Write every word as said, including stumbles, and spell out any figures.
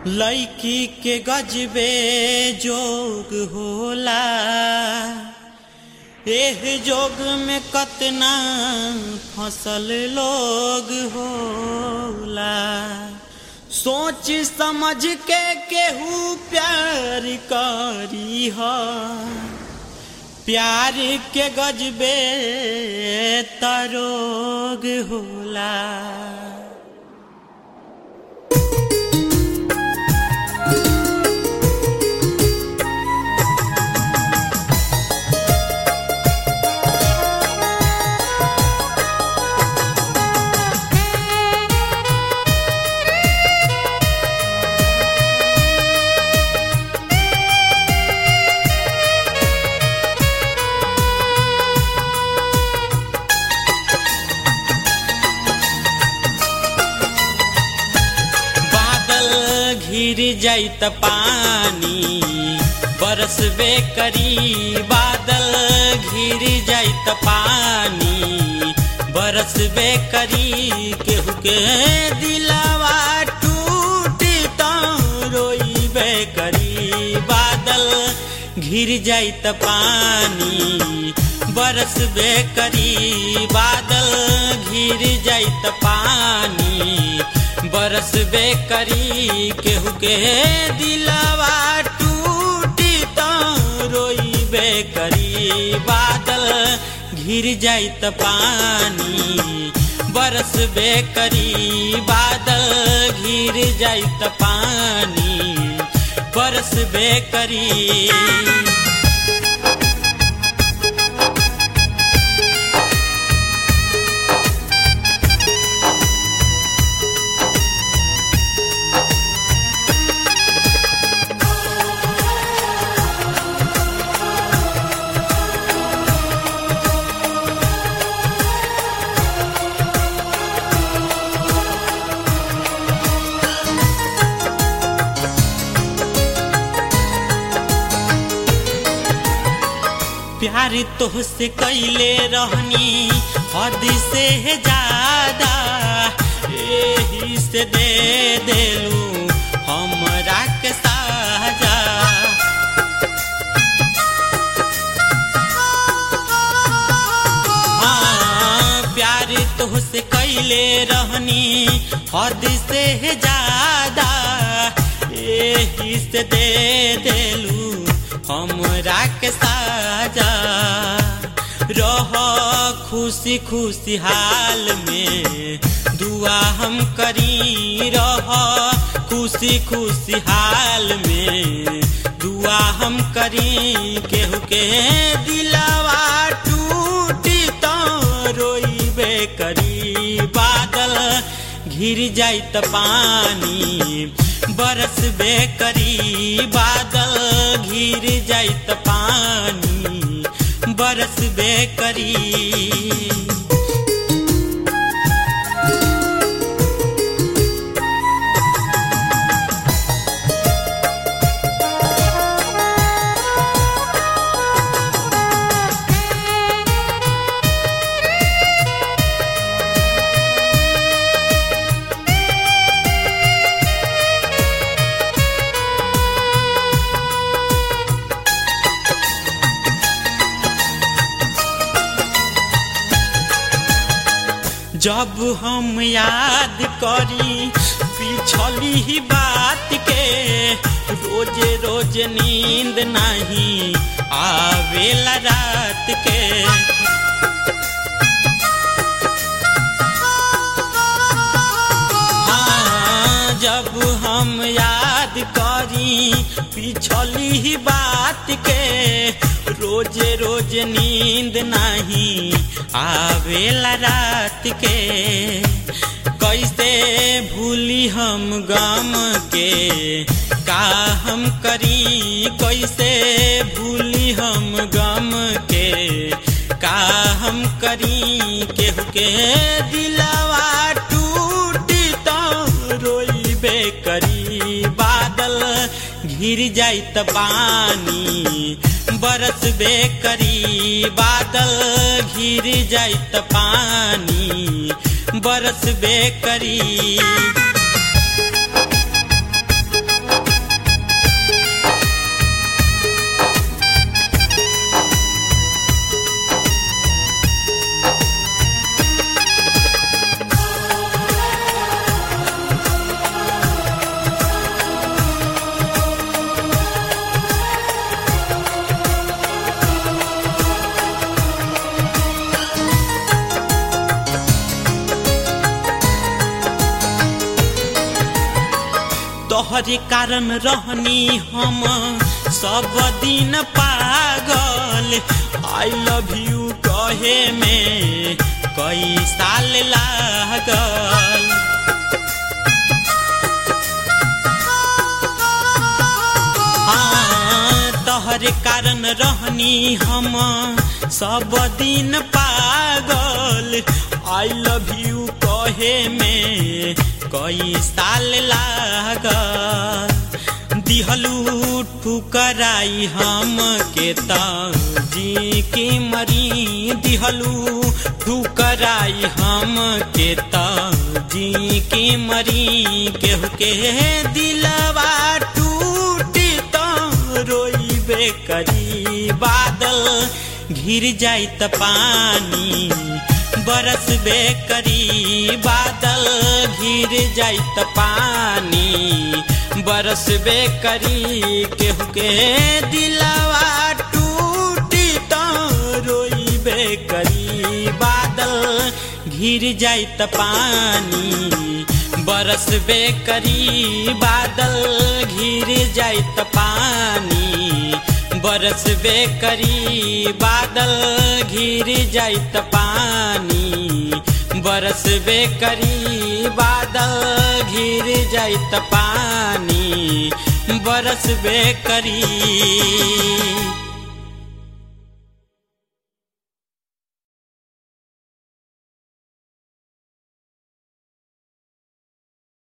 लईकी के गजबे जोग होला, एह जोग में कतना फसल लोग होला। सोच समझ के केहू प्यार करी हो, प्यार के गजबे तरोग होला। गिर जाई त पानी बरसबे करी, बादल घिर जाई त पानी बरसबे करी। केहू के दिलवा टूटी तो रोइबे करी, बादल घिर जाई त पानी बरसबे करी, बादल घिर जाई त पानी बरसबे करी। केहू के दिलवा टूटी तो रोइबे करी, बादल घिर जाई त पानी बरसबे करी, बादल घिर जाई त पानी बरसबे करी। प्यार तोहसे कैले रहनी हद से ज्यादा, एही से दे देलू हमरा के साजा। हाँ, प्यार तोहसे कैले रहनी हद से ज्यादा, एही से दे देलू हमरा के साजा। रह खुशी खुशी हाल में दुआ हम करी, रह खुशी खुशी हाल में दुआ हम करी। केहू के दिलवा टूटी तो रोइबे करी, बादल घिर जाई त पानी बरसबे करी, बादल घिर जाई त पानी बरसबे करी। जब हम याद करी पिछली ही बात के, रोज रोज नींद नहीं आवेला रात के। हाँ, जब हम याद करी पिछली ही बात के, रोज रोज नींद नहीं आवेला रात के। कैसे भूली हम गम के का हम करी, कैसे भूली हम गम के का हम करी। केहू के दिलवा टूटी तो रोइबे करी, बादल घिर जाई त पानी बरसबे करी, बादल घिर जाई त पानी बरसबे करी। तोहरे कारण रहनी हम सब दिन पागल आई लव यू कहे में कई साल लागल। हाँ तोहरे कारण रहनी हम सब दिन पागल आई लव यू कहे में कई साल लागल। दिहलू ठुकराई हम के जी के मरी दिहलू ठुकराई हम के जी के मरी केहू के दिलवा टूटी तो रोइबे करी बादल घिर जाई त पानी बरसबे करी बादल घिर जाई त पानी बरसबे करी केहू के दिलवा टूटी तो रोइबे करी बादल घिर जाई त पानी बरसबे करी बादल घिर जाई त पानी बरसबे करी बादल घिर जाई त पानी बरसबे करी बादल घिर जाई त पानी बरसबे करी।